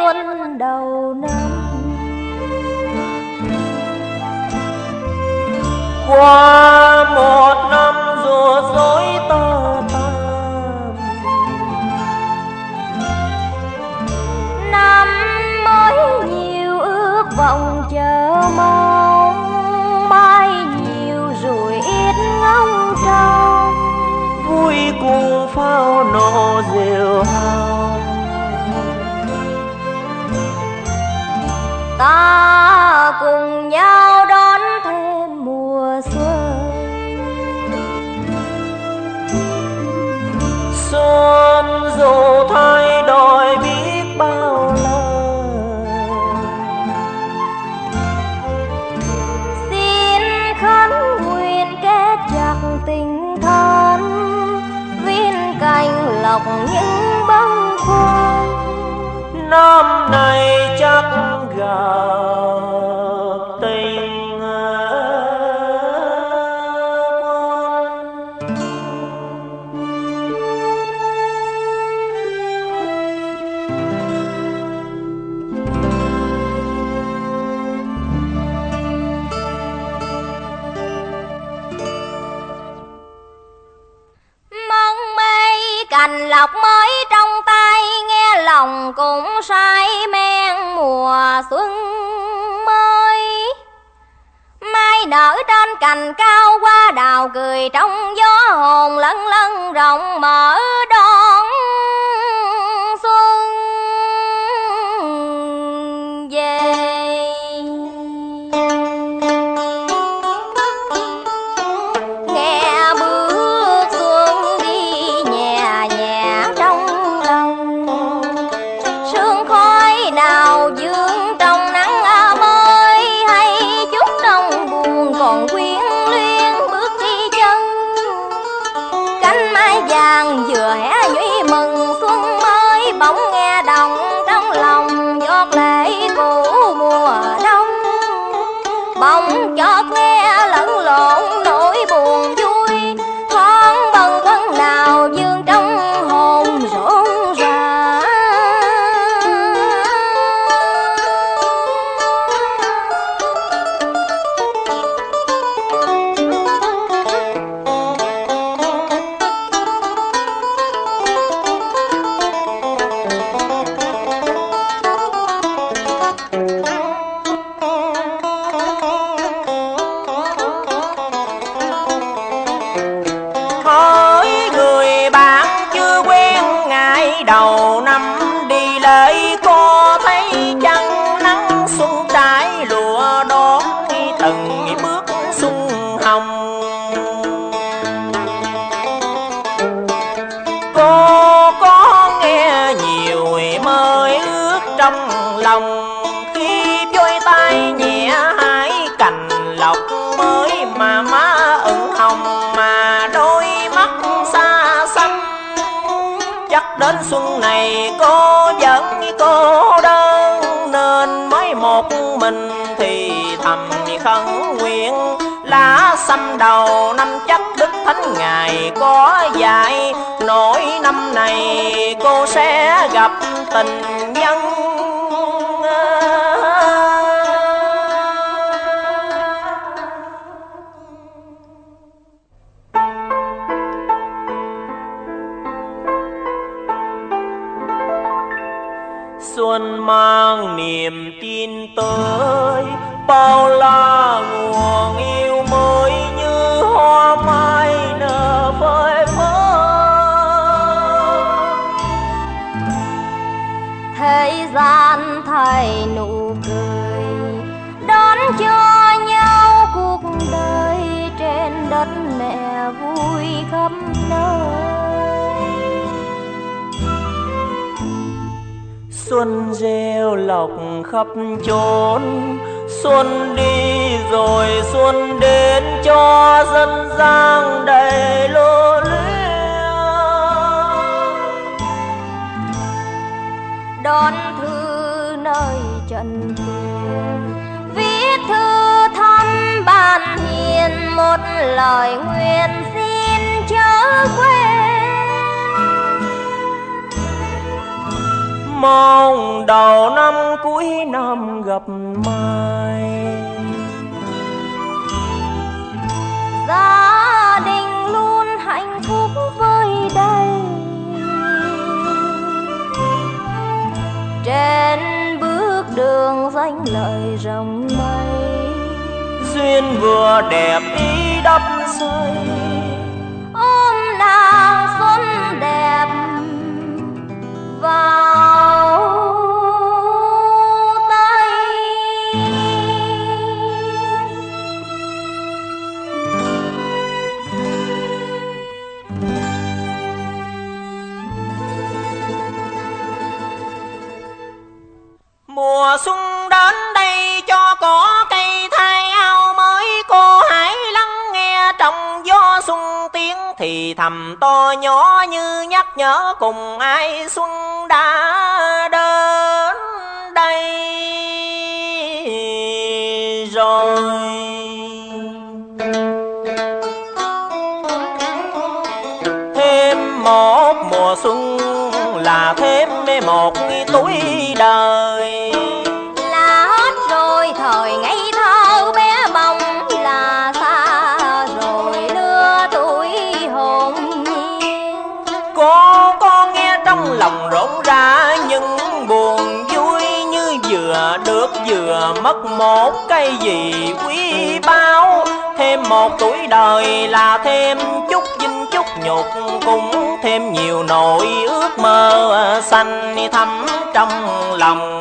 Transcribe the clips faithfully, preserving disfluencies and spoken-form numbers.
xuân đầu năm. Qua một năm rủa rối tơ tằm, năm mới nhiều ước vọng chờ mong, mai nhiều rồi ít ngóng trông, vui cùng pháo nổ rượu hồng. Ta cùng nhau đón thêm mùa xuân. Xuân dù thay đổi biết bao lần, xin khấn nguyện kết chặt tình thân, viên cành lọc những bâng khuâng. năm nay chắc gặp tình mong mây cành lọc mới trong tay, nghe lòng cũng say men mùa xuân mới. Mai nở trên cành cao, hoa đào cười trong gió, hồn lân lân rộng mở đón xuân về. Nghe bước xuân đi nhẹ nhẹ trong lòng, sương khói nào dương trong nắng mới, hay chút trong buồn còn quyến luyến bước đi chân. Cánh mai vàng vừa hé nhụy mừng xuân mới, bỗng nghe đồng trong lòng giọt lệ cũ mùa đông. Bỗng chợt nghe lẫn lộn nỗi buồn vui, thoáng bâng khuâng nào dương trong hồn rộn rã. hỡi người bạn chưa quen ngày đầu năm, đi lễ có thấy chăng nắng xuân trái lụa đón từng bước xuân hồng. Cô có nghe nhiều mơ ước trong lòng, khi vôi tay nhẹ hái cành lộc mới mà má ửng hồng, mà đôi mắt xa xăm. Chắc đến xuân này cô vẫn cô đơn, nên mới một mình thì thầm khấn nguyện. Lá xăm đầu năm chắc Đức Thánh Ngài có dạy, nỗi năm này cô sẽ gặp tình nhân. Xuân mang niềm tin tới, bao la nguồn yêu mới như hoa mai nở phơi phới. Thế gian thay nụ cười, đón cho nhau cuộc đời, trên đất mẹ vui khắp nơi. Xuân reo lộc khắp chốn, xuân đi rồi xuân đến cho dân gian đầy lô liễu. Đón thư nơi trần tiền, viết thư thăm ban hiền, một lời nguyện xin chớ quên. môn đầu năm cuối năm gặp mai. Gia đình luôn hạnh phúc với đây. Trên bước đường danh lợi rộng mây. Duyên vừa đẹp ý đắp xây. Ôm nàng xuân đẹp vào tay. Mùa xuân đến đây cho cỏ cây thay áo mới, cô hãy lắng nghe trong gió xuân tiếng thì thầm to nhỏ như nhắc nhở cùng ai xuân đã đến đây rồi. Thêm một mùa xuân là thêm một tuổi đời, Là hết rồi thời ngây thơ bé bỏng, là xa rồi lứa tuổi hồn nhiên. cô có nghe trong lòng rộn rã những buồn vui, như vừa được vừa mất một cái gì quý báu. Thêm một tuổi đời là thêm chút vinh chút nhục, cũng thêm nhiều nỗi ước mơ xanh thắm trong lòng.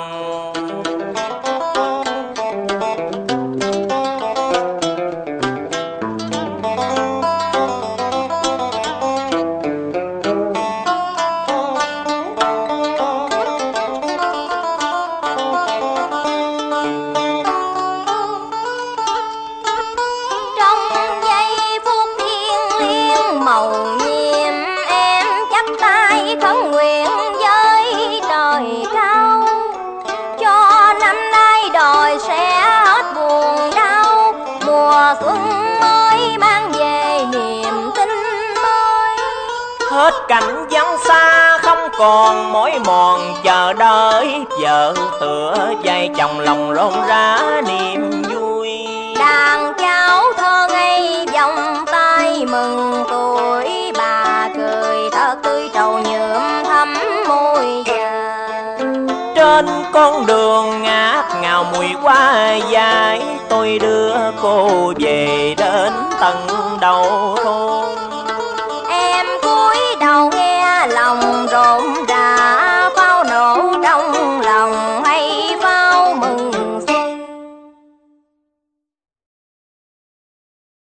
Khấn nguyện với trời cao, cho năm nay đời sẽ hết buồn đau. Mùa xuân mới mang về niềm tin mới. Hết cảnh vắng xa không còn mỏi mòn chờ đợi, vợ tựa dây chồng lòng rộn rã niềm vui. Đàn cháu thơ ngây vòng tay mừng tuổi, bà cười thật tươi trầu nhuộm thắm môi giờ. Trên con đường ngát ngào mùi hoa dài, tôi đưa cô về đến tận đầu thôn.